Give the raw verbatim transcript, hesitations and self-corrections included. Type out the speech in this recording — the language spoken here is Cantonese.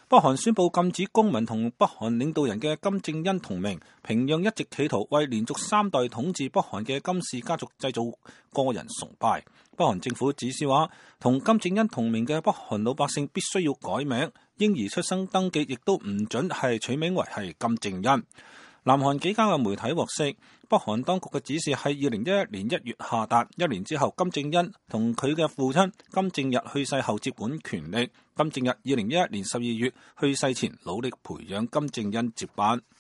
北韓宣布禁止公民同北韓領導人嘅金正恩同名，平壤一直企圖為連續三代統治北韓嘅金氏家族製造個人崇拜。北韓政府指示話，同金正恩同名嘅北韓老百姓必須要改名，嬰兒出生登記亦都唔准係取名為係金正恩。南韓幾間嘅媒體獲悉，北韓當局嘅指示係二零一一年一月下達，一年之後金正恩同佢嘅父親金正日去世後接管權力。金正日二零一一年十二月去世前，努力培養金正恩接班。